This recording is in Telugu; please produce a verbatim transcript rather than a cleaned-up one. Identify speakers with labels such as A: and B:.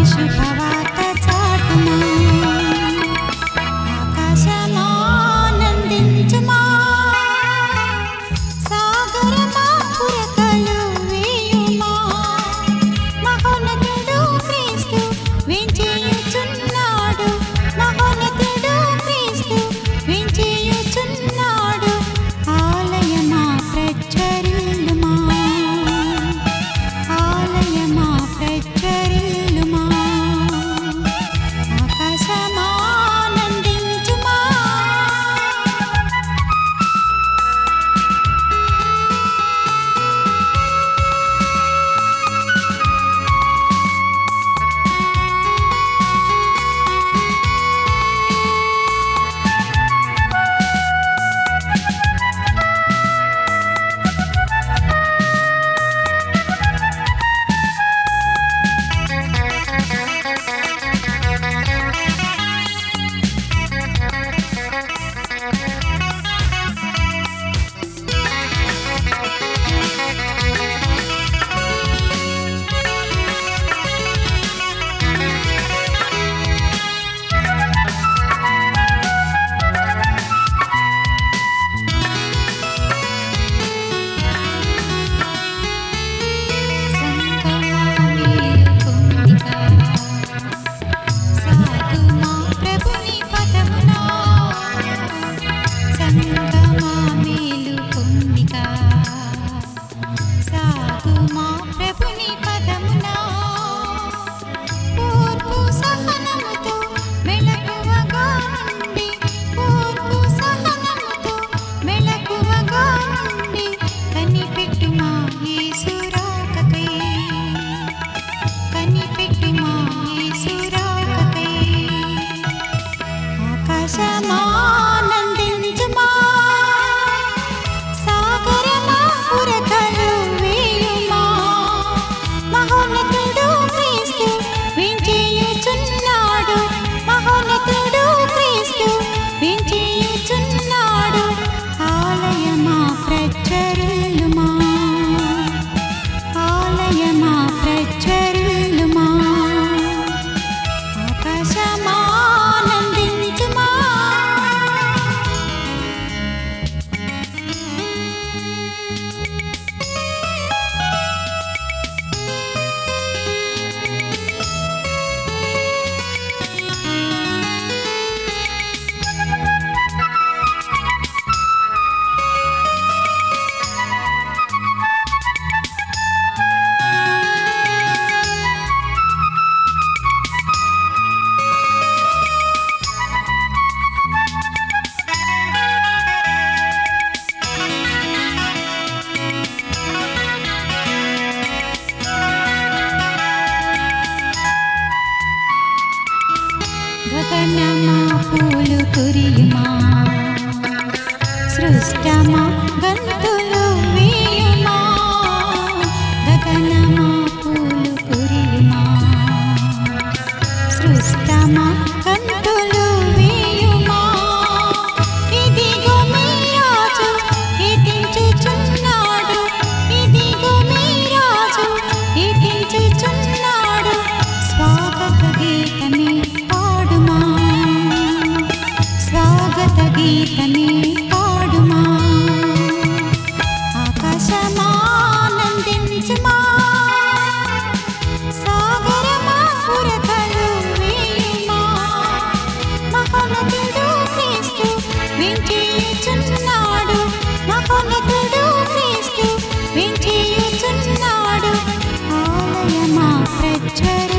A: శుభవార్త చాటుమా ఆకాశమానందించుమా సాగరమా పురకలు వేయుమా మహోన్నతుడు క్రీస్తు వేంచేయుచున్నాడు మహోన్నతుడు క్రీస్తు వేంచేయుచున్నాడు ఆలయమా ప్రజ్వరిల్లుమా ఆలయమా ప్రజ్వరిల్లుమా ఆకాశమానందించుమా ఆకాశమానందించుమా సాగరమా పురకలు వేయుమా మహోన్నతుడు క్రీస్తు వేంచేయుచున్నాడు మహోన్నతుడు క్రీస్తు వేంచేయుచున్నాడు ఆలయమా ప్రజ్వరిల్లుమా ఆలయమా ప్రజ్వరిల్లుమా ఆకాశమానందించుమా గగనమా పూలు కురియుమా సృష్టమా గంతులు వేయుమా గగనమా పూలు కురియుమా సృష్టమా గంతులు వేయుమా ఇదిగో మీ రాజు ఎదించుచున్నాడు ఇదిగో మీ రాజు ఎదించుచున్నాడు స్వాగత గీతమే పాడుమా స్వాగత గీతమే పాడుమా ఆకాశమానందించుమా సాగరమా పురకలు వేయుమా మహోన్నతుడు క్రీస్తు వేంచేయుచున్నాడు మహోన్నతుడు క్రీస్తు వేంచేయుచున్నాడు ఆలయమా ప్రజ్వరిల్లుమా